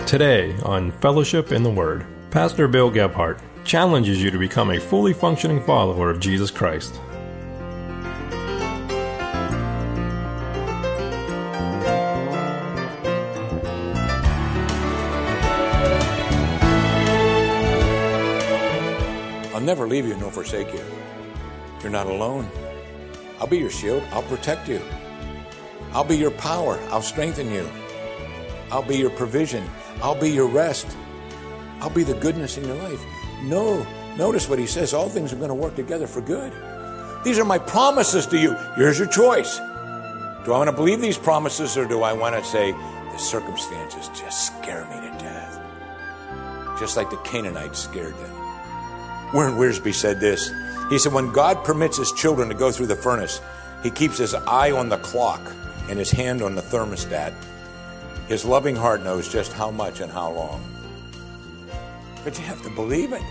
Today on Fellowship in the Word, Pastor Bill Gebhardt challenges you to become a fully functioning follower of Jesus Christ. I'll never leave you nor forsake you. You're not alone. I'll be your shield. I'll protect you. I'll be your power. I'll strengthen you. I'll be your provision. I'll be your rest. I'll be the goodness in your life. No, notice what he says. All things are going to work together for good. These are my promises to you. Here's your choice. Do I want to believe these promises, or do I want to say the circumstances just scare me to death? Just like the Canaanites scared them. Warren Wiersbe said this. He said, when God permits his children to go through the furnace, he keeps his eye on the clock and his hand on the thermostat. His loving heart knows just how much and how long. But you have to believe it.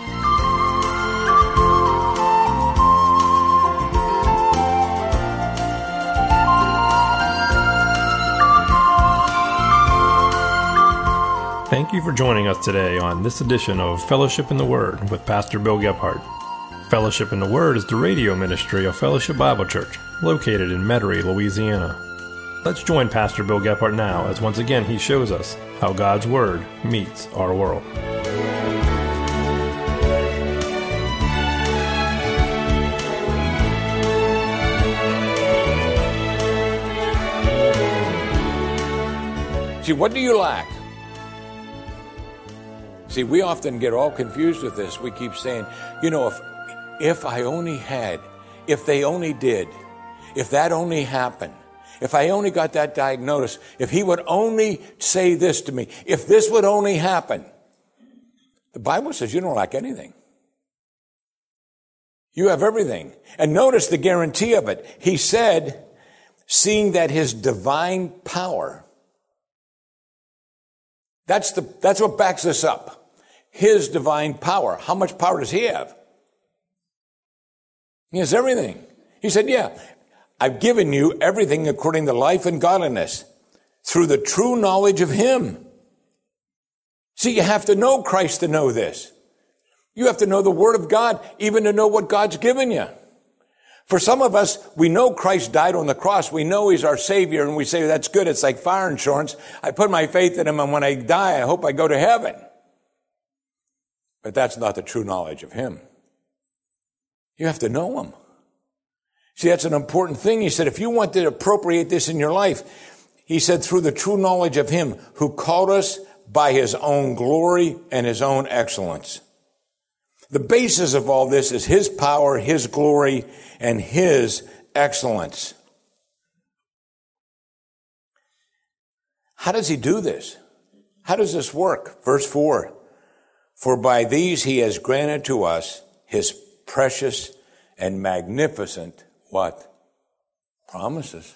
Thank you for joining us today on this edition of Fellowship in the Word with Pastor Bill Gebhardt. Fellowship in the Word is the radio ministry of Fellowship Bible Church, located in Metairie, Louisiana. Let's join Pastor Bill Gebhardt now as once again he shows us how God's Word meets our world. See, what do you lack? See, we often get all confused with this. We keep saying, if I only had, if they only did, if that only happened, if I only got that diagnosis, if he would only say this to me, if this would only happen. The Bible says you don't lack anything. You have everything. And notice the guarantee of it. He said, seeing that his divine power, that's what backs this up. His divine power. How much power does he have? He has everything. He said, I've given you everything according to life and godliness through the true knowledge of him. See, you have to know Christ to know this. You have to know the Word of God, even to know what God's given you. For some of us, we know Christ died on the cross. We know he's our Savior, and we say, that's good. It's like fire insurance. I put my faith in him, and when I die, I hope I go to heaven. But that's not the true knowledge of him. You have to know him. See, that's an important thing. He said, if you want to appropriate this in your life, he said, through the true knowledge of him who called us by his own glory and his own excellence. The basis of all this is his power, his glory, and his excellence. How does he do this? How does this work? Verse 4, for by these he has granted to us his precious and magnificent what? Promises.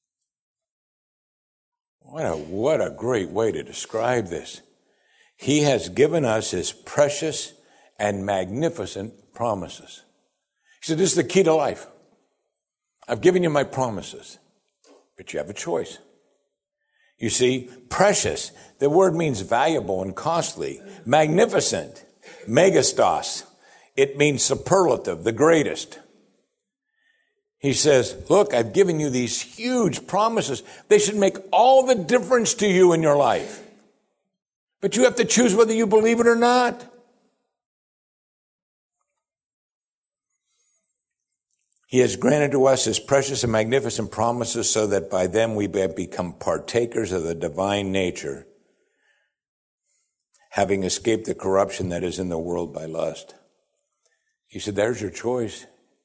What a great way to describe this. He has given us his precious and magnificent promises. He said, this is the key to life. I've given you my promises, but you have a choice. You see, precious, the word means valuable and costly. Magnificent, megastos. It means superlative, the greatest. He says, look, I've given you these huge promises. They should make all the difference to you in your life. But you have to choose whether you believe it or not. He has granted to us his precious and magnificent promises so that by them we may become partakers of the divine nature, having escaped the corruption that is in the world by lust. He said, there's your choice.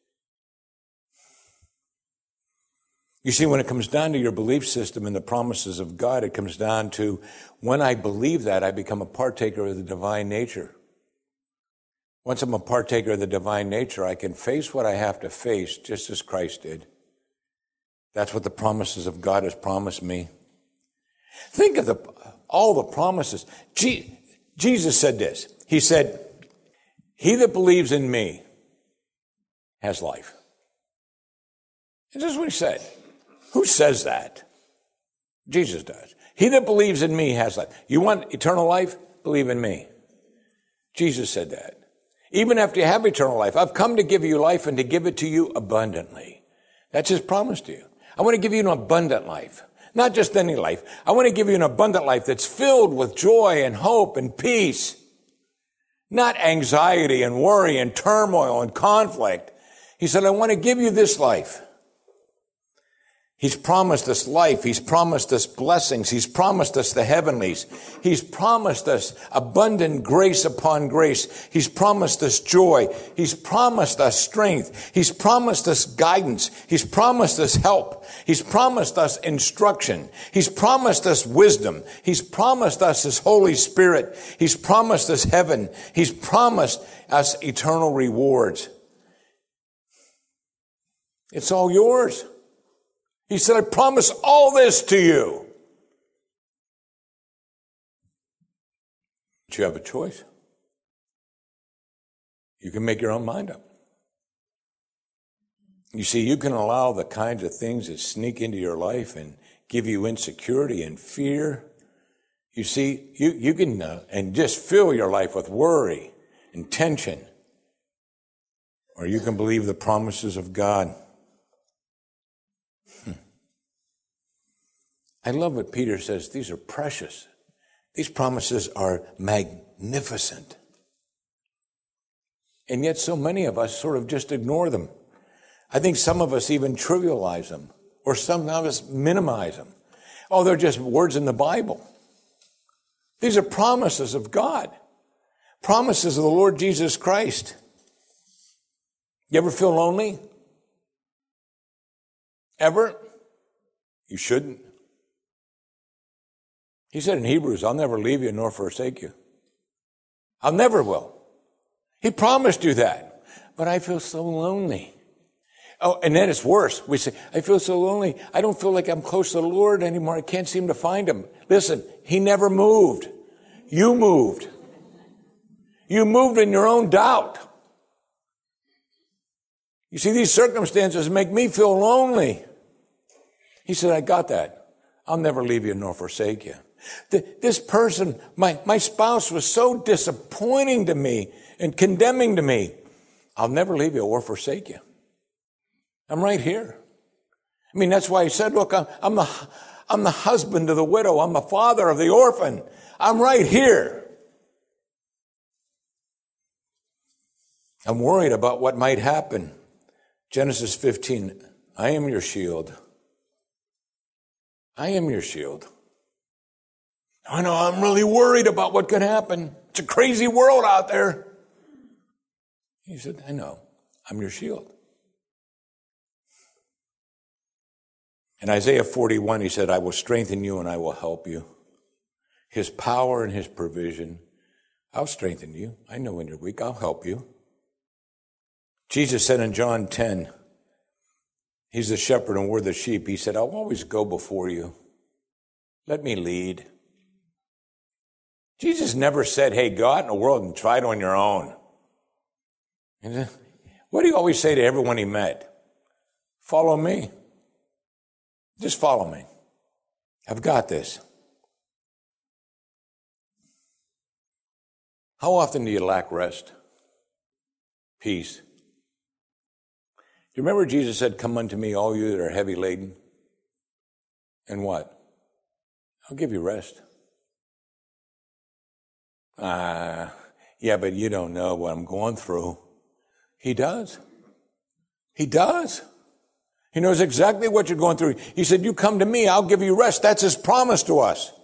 You see, when it comes down to your belief system and the promises of God, it comes down to when I believe that, I become a partaker of the divine nature. Once I'm a partaker of the divine nature, I can face what I have to face just as Christ did. That's what the promises of God has promised me. Think of all the promises. Jesus said this. He said, he that believes in me has life. And this is what he said. Who says that? Jesus does. He that believes in me has life. You want eternal life? Believe in me. Jesus said that. Even after you have eternal life, I've come to give you life and to give it to you abundantly. That's his promise to you. I want to give you an abundant life. Not just any life. I want to give you an abundant life that's filled with joy and hope and peace. Not anxiety and worry and turmoil and conflict. He said, I want to give you this life. He's promised us life. He's promised us blessings. He's promised us the heavenlies. He's promised us abundant grace upon grace. He's promised us joy. He's promised us strength. He's promised us guidance. He's promised us help. He's promised us instruction. He's promised us wisdom. He's promised us his Holy Spirit. He's promised us heaven. He's promised us eternal rewards. It's all yours. He said, I promise all this to you. But you have a choice. You can make your own mind up. You see, you can allow the kinds of things that sneak into your life and give you insecurity and fear. You see, you can and just fill your life with worry and tension. Or you can believe the promises of God. I love what Peter says. These are precious. These promises are magnificent. And yet so many of us sort of just ignore them. I think some of us even trivialize them, or some of us minimize them. Oh, they're just words in the Bible. These are promises of God. Promises of the Lord Jesus Christ. You ever feel lonely? Ever? You shouldn't. He said in Hebrews, I'll never leave you nor forsake you. I'll never will. He promised you that. But I feel so lonely. Oh, and then it's worse. We say, I feel so lonely. I don't feel like I'm close to the Lord anymore. I can't seem to find him. Listen, he never moved. You moved. You moved in your own doubt. You see, these circumstances make me feel lonely. He said, I got that. I'll never leave you nor forsake you. This person, my spouse was so disappointing to me and condemning to me. I'll never leave you or forsake you. I'm right here. I mean, that's why he said, look, I'm the husband of the widow. I'm the father of the orphan. I'm right here. I'm worried about what might happen. Genesis 15, I am your shield. I am your shield. I know I'm really worried about what could happen. It's a crazy world out there. He said, I know. I'm your shield. In Isaiah 41, he said, I will strengthen you and I will help you. His power and his provision. I'll strengthen you. I know when you're weak. I'll help you. Jesus said in John 10, he's the shepherd and we're the sheep. He said, I'll always go before you. Let me lead. Jesus never said, hey, go out in the world and try it on your own. What do you always say to everyone he met? Follow me. Just follow me. I've got this. How often do you lack rest? Peace. Do you remember Jesus said, come unto me, all you that are heavy laden? And what? I'll give you rest. Yeah, but you don't know what I'm going through. He does. He does. He knows exactly what you're going through. He said, you come to me, I'll give you rest. That's his promise to us.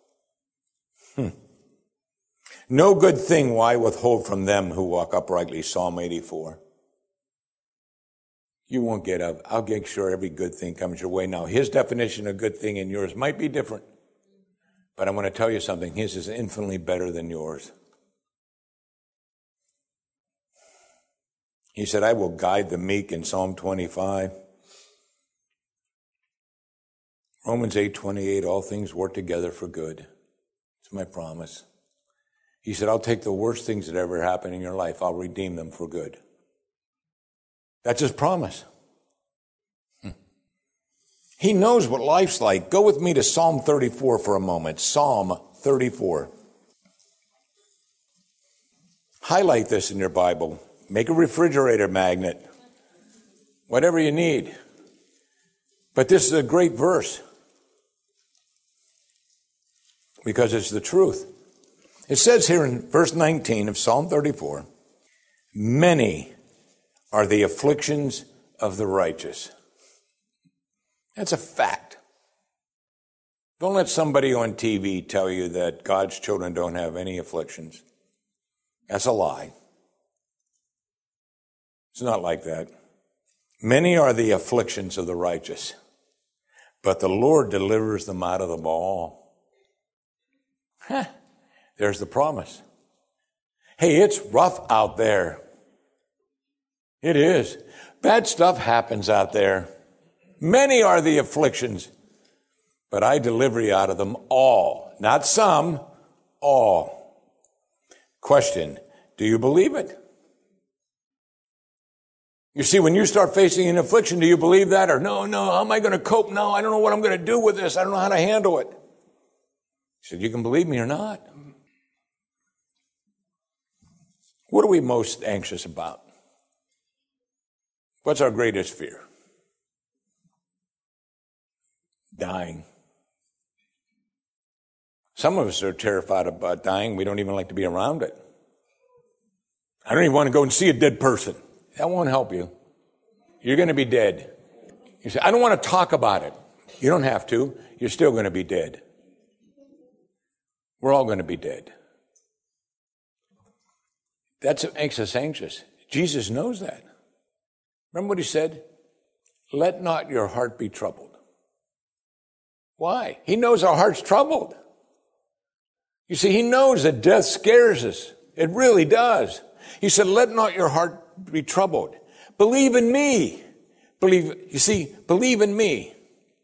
No good thing will I withhold from them who walk uprightly, Psalm 84. You won't get up. I'll make sure every good thing comes your way. Now, his definition of good thing and yours might be different. But I want to tell you something. His is infinitely better than yours. He said, I will guide the meek in Psalm 25. Romans 8:28, all things work together for good. It's my promise. He said, I'll take the worst things that ever happened in your life. I'll redeem them for good. That's his promise. He knows what life's like. Go with me to Psalm 34 for a moment. Psalm 34. Highlight this in your Bible. Make a refrigerator magnet. Whatever you need. But this is a great verse. Because it's the truth. It says here in verse 19 of Psalm 34, many are the afflictions of the righteous. That's a fact. Don't let somebody on TV tell you that God's children don't have any afflictions. That's a lie. It's not like that. Many are the afflictions of the righteous, but the Lord delivers them out of them all. There's the promise. Hey, it's rough out there. It is. Bad stuff happens out there. Many are the afflictions, but I deliver you out of them all. Not some, all. Question, do you believe it? You see, when you start facing an affliction, do you believe that? Or no, how am I going to cope? No, I don't know what I'm going to do with this. I don't know how to handle it. He said, you can believe me or not. What are we most anxious about? What's our greatest fear? Dying. Some of us are terrified about dying. We don't even like to be around it. I don't even want to go and see a dead person. That won't help you. You're going to be dead. You say, I don't want to talk about it. You don't have to. You're still going to be dead. We're all going to be dead. That's what makes us anxious. Jesus knows that. Remember what he said? Let not your heart be troubled. Why? He knows our heart's troubled. You see, he knows that death scares us. It really does. He said, let not your heart be troubled. Believe in me. Believe in me.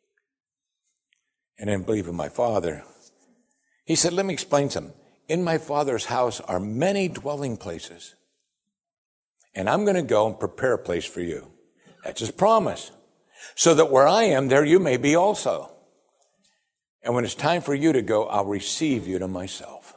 And then believe in my Father. He said, let me explain something. In my Father's house are many dwelling places. And I'm going to go and prepare a place for you. That's his promise. So that where I am, there you may be also. And when it's time for you to go, I'll receive you to myself.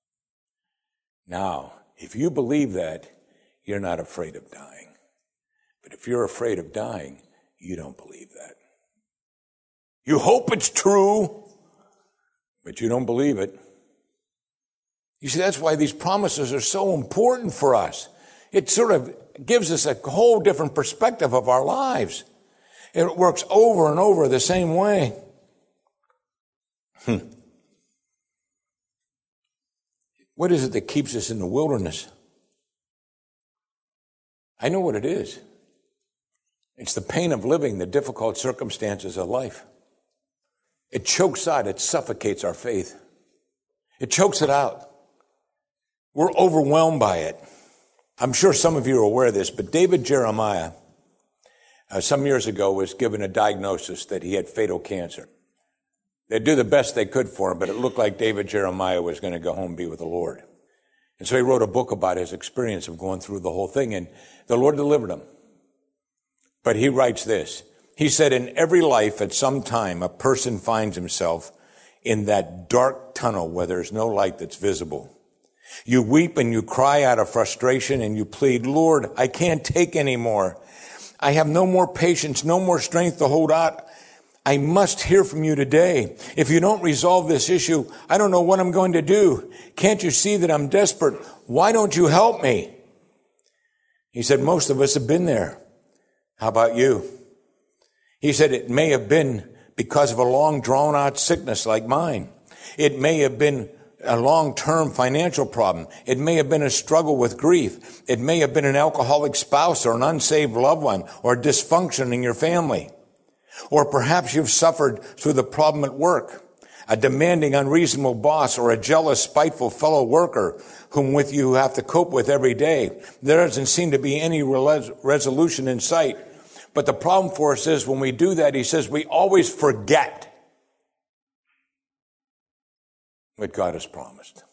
Now, if you believe that, you're not afraid of dying. But if you're afraid of dying, you don't believe that. You hope it's true, but you don't believe it. You see, that's why these promises are so important for us. It sort of gives us a whole different perspective of our lives. It works over and over the same way. What is it that keeps us in the wilderness? I know what it is. It's the pain of living, the difficult circumstances of life. It chokes out, it suffocates our faith. It chokes it out. We're overwhelmed by it. I'm sure some of you are aware of this, but David Jeremiah, some years ago, was given a diagnosis that he had fatal cancer. They'd do the best they could for him, but it looked like David Jeremiah was going to go home and be with the Lord. And so he wrote a book about his experience of going through the whole thing, and the Lord delivered him. But he writes this. He said, in every life at some time, a person finds himself in that dark tunnel where there's no light that's visible. You weep and you cry out of frustration and you plead, Lord, I can't take any more. I have no more patience, no more strength to hold out. I must hear from you today. If you don't resolve this issue, I don't know what I'm going to do. Can't you see that I'm desperate? Why don't you help me? He said, most of us have been there. How about you? He said, it may have been because of a long drawn out sickness like mine. It may have been a long-term financial problem. It may have been a struggle with grief. It may have been an alcoholic spouse or an unsaved loved one or dysfunction in your family. Or perhaps you've suffered through the problem at work, a demanding, unreasonable boss or a jealous, spiteful fellow worker whom with you have to cope with every day. There doesn't seem to be any resolution in sight. But the problem for us is when we do that, he says, we always forget what God has promised.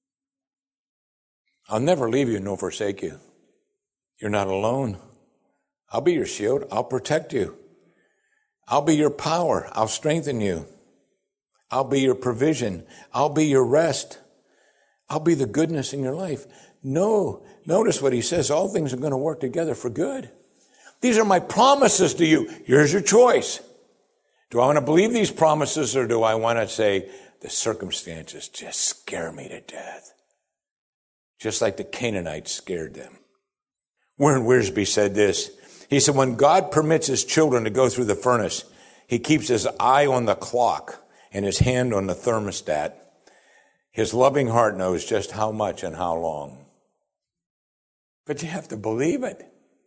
I'll never leave you nor forsake you. You're not alone. I'll be your shield. I'll protect you. I'll be your power. I'll strengthen you. I'll be your provision. I'll be your rest. I'll be the goodness in your life. No, notice what he says. All things are going to work together for good. These are my promises to you. Here's your choice. Do I want to believe these promises, or do I want to say the circumstances just scare me to death? Just like the Canaanites scared them. Warren Wiersbe said this. He said, when God permits his children to go through the furnace, he keeps his eye on the clock and his hand on the thermostat. His loving heart knows just how much and how long. But you have to believe it.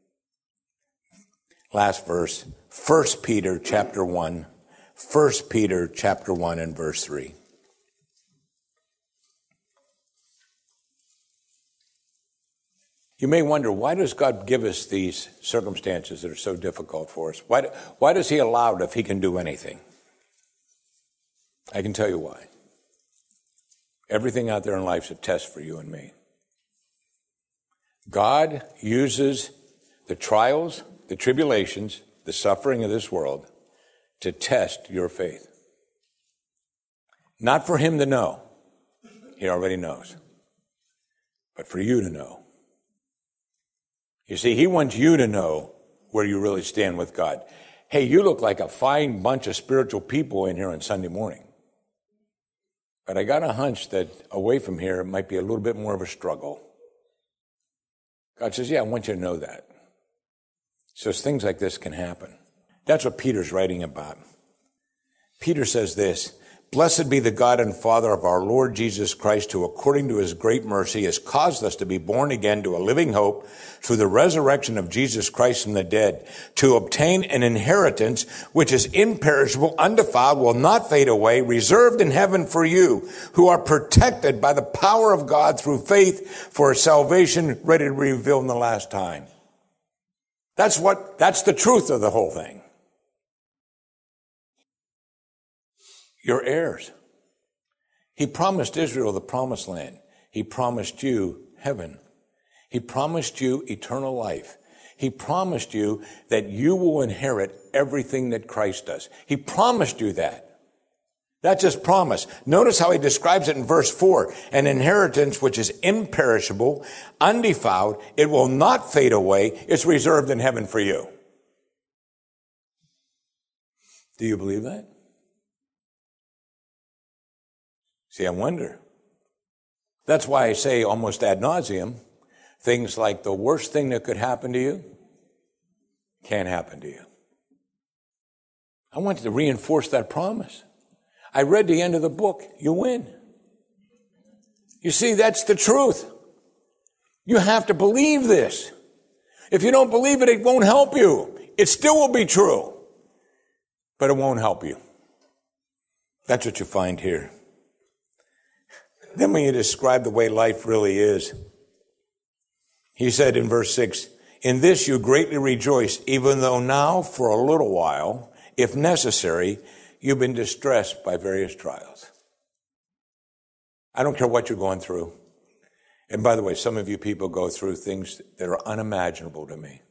Last verse, 1 Peter chapter 1. 1 Peter chapter 1 and verse 3. You may wonder, why does God give us these circumstances that are so difficult for us? Why does he allow it if he can do anything? I can tell you why. Everything out there in life is a test for you and me. God uses the trials, the tribulations, the suffering of this world to test your faith. Not for him to know. He already knows. But for you to know. You see, he wants you to know where you really stand with God. Hey, you look like a fine bunch of spiritual people in here on Sunday morning. But I got a hunch that away from here, it might be a little bit more of a struggle. God says, yeah, I want you to know that. So things like this can happen. That's what Peter's writing about. Peter says this, blessed be the God and Father of our Lord Jesus Christ, who according to his great mercy has caused us to be born again to a living hope through the resurrection of Jesus Christ from the dead, to obtain an inheritance which is imperishable, undefiled, will not fade away, reserved in heaven for you, who are protected by the power of God through faith for salvation ready to be revealed in the last time. That's the truth of the whole thing. You're heirs. He promised Israel the promised land. He promised you heaven. He promised you eternal life. He promised you that you will inherit everything that Christ does. He promised you that. That's his promise. Notice how he describes it in verse 4. An inheritance which is imperishable, undefiled, it will not fade away. It's reserved in heaven for you. Do you believe that? See, I wonder. That's why I say almost ad nauseum, things like the worst thing that could happen to you can't happen to you. I want to reinforce that promise. I read the end of the book. You win. You see, that's the truth. You have to believe this. If you don't believe it, it won't help you. It still will be true, but it won't help you. That's what you find here. Then when you describe the way life really is, he said in verse 6, in this you greatly rejoice, even though now for a little while, if necessary, you've been distressed by various trials. I don't care what you're going through. And by the way, some of you people go through things that are unimaginable to me.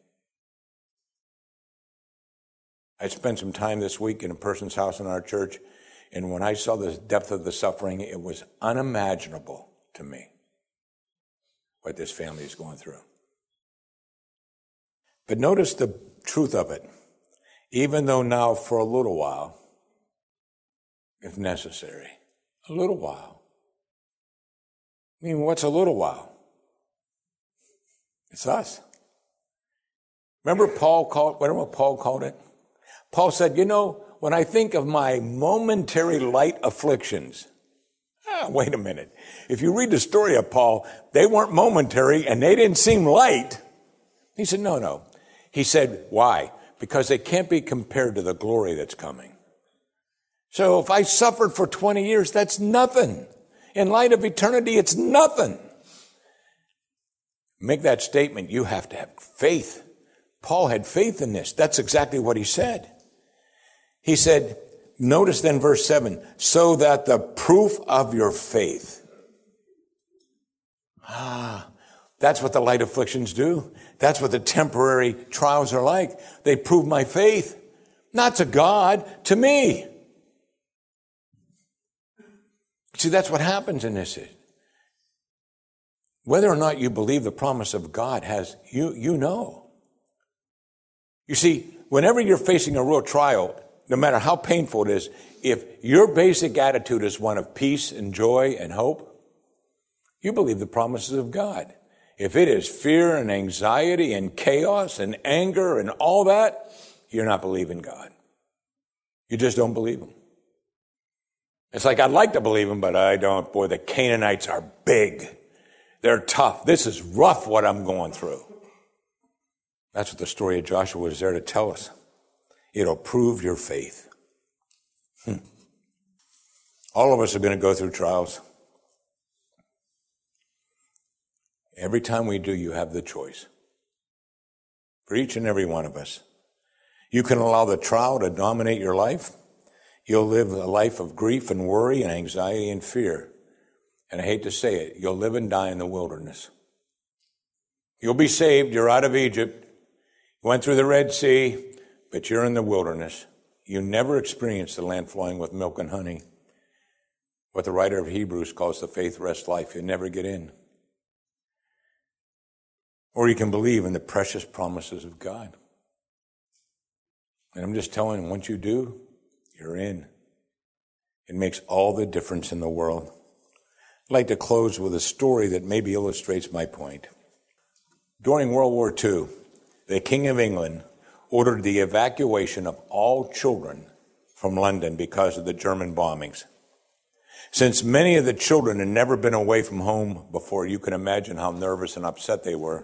I spent some time this week in a person's house in our church, and when I saw the depth of the suffering, it was unimaginable to me what this family is going through. But notice the truth of it. Even though now for a little while, if necessary, a little while. I mean, what's a little while? It's us. Remember what Paul called it? Paul said, when I think of my momentary light afflictions, wait a minute. If you read the story of Paul, they weren't momentary and they didn't seem light. He said, no. He said, why? Because they can't be compared to the glory that's coming. So if I suffered for 20 years, that's nothing. In light of eternity, it's nothing. Make that statement, you have to have faith. Paul had faith in this. That's exactly what he said. He said, notice then verse 7, so that the proof of your faith. That's what the light afflictions do. That's what the temporary trials are like. They prove my faith. Not to God, to me. See, that's what happens in this. Whether or not you believe the promise of God has, you know. You see, whenever you're facing a real trial, no matter how painful it is, if your basic attitude is one of peace and joy and hope, you believe the promises of God. If it is fear and anxiety and chaos and anger and all that, you're not believing God. You just don't believe him. It's like, I'd like to believe him, but I don't. Boy, the Canaanites are big. They're tough. This is rough what I'm going through. That's what the story of Joshua is there to tell us. It'll prove your faith. All of us are going to go through trials. Every time we do, you have the choice. For each and every one of us. You can allow the trial to dominate your life. You'll live a life of grief and worry and anxiety and fear. And I hate to say it, you'll live and die in the wilderness. You'll be saved. You're out of Egypt. You went through the Red Sea, but you're in the wilderness. You never experienced the land flowing with milk and honey. What the writer of Hebrews calls the faith rest life. You never get in. Or you can believe in the precious promises of God. And I'm just telling you, once you do, you're in. It makes all the difference in the world. I'd like to close with a story that maybe illustrates my point. During World War II, the King of England ordered the evacuation of all children from London because of the German bombings. Since many of the children had never been away from home before, you can imagine how nervous and upset they were.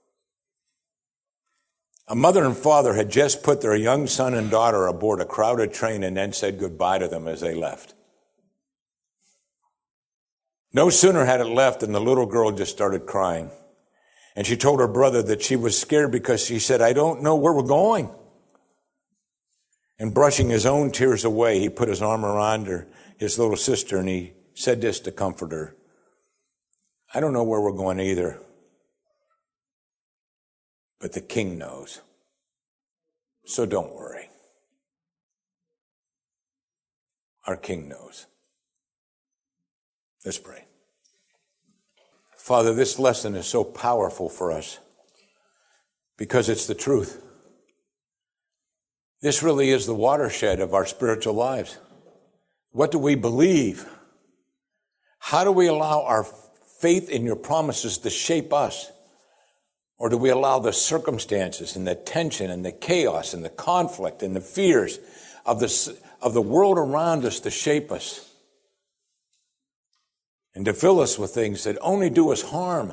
A mother and father had just put their young son and daughter aboard a crowded train and then said goodbye to them as they left. No sooner had it left than the little girl just started crying. And she told her brother that she was scared because she said, I don't know where we're going. And brushing his own tears away, he put his arm around her, his little sister, and he said this to comfort her. I don't know where we're going either. But the King knows. So don't worry. Our King knows. Let's pray. Father, this lesson is so powerful for us because it's the truth. This really is the watershed of our spiritual lives. What do we believe? How do we allow our faith in your promises to shape us? Or do we allow the circumstances and the tension and the chaos and the conflict and the fears of the world around us to shape us and to fill us with things that only do us harm?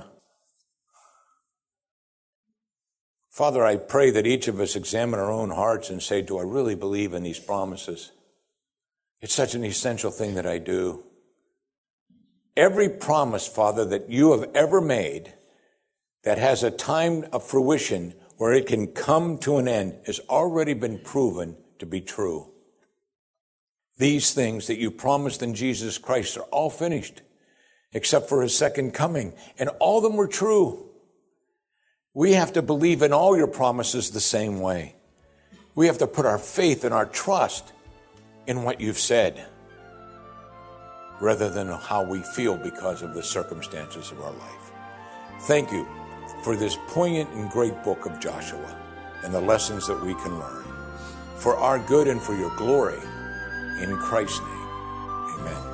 Father, I pray that each of us examine our own hearts and say, do I really believe in these promises? It's such an essential thing that I do. Every promise, Father, that you have ever made that has a time of fruition where it can come to an end has already been proven to be true. These things that you promised in Jesus Christ are all finished, except for his second coming, and all of them were true. We have to believe in all your promises the same way. We have to put our faith and our trust in what you've said, rather than how we feel because of the circumstances of our life. Thank you for this poignant and great book of Joshua and the lessons that we can learn. For our good and for your glory, in Christ's name, amen.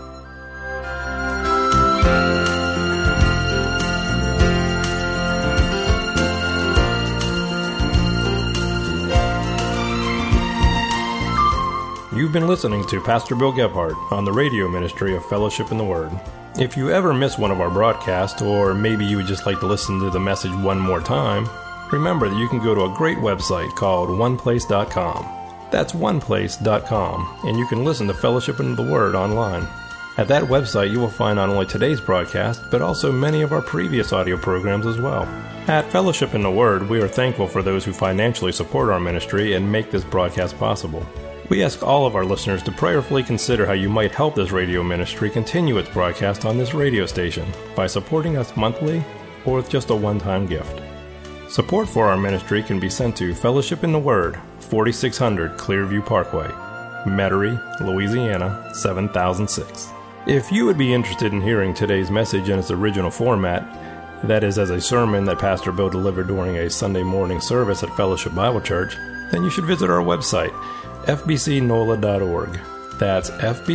You've been listening to Pastor Bill Gebhardt on the radio ministry of Fellowship in the Word. If you ever miss one of our broadcasts, or maybe you would just like to listen to the message one more time, remember that you can go to a great website called oneplace.com. That's oneplace.com, and you can listen to Fellowship in the Word online. At that website, you will find not only today's broadcast, but also many of our previous audio programs as well. At Fellowship in the Word, we are thankful for those who financially support our ministry and make this broadcast possible. We ask all of our listeners to prayerfully consider how you might help this radio ministry continue its broadcast on this radio station by supporting us monthly or with just a one-time gift. Support for our ministry can be sent to Fellowship in the Word, 4600 Clearview Parkway, Metairie, Louisiana 7006. If you would be interested in hearing today's message in its original format, that is as a sermon that Pastor Bill delivered during a Sunday morning service at Fellowship Bible Church, then you should visit our website, fbcnola.org. That's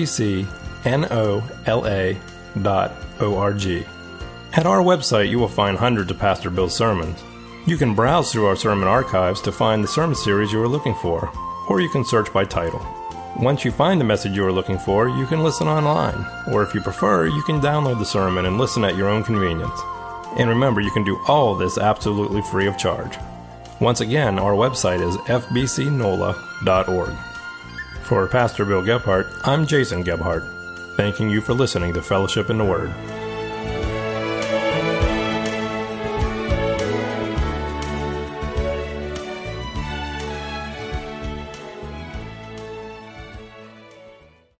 fbcnola.org. At our website, you will find hundreds of Pastor Bill's sermons. You can browse through our sermon archives to find the sermon series you are looking for, or you can search by title. Once you find the message you are looking for, you can listen online, or if you prefer, you can download the sermon and listen at your own convenience. And remember, you can do all of this absolutely free of charge. Once again, our website is fbcnola.org. For Pastor Bill Gebhardt, I'm Jason Gebhardt, thanking you for listening to Fellowship in the Word.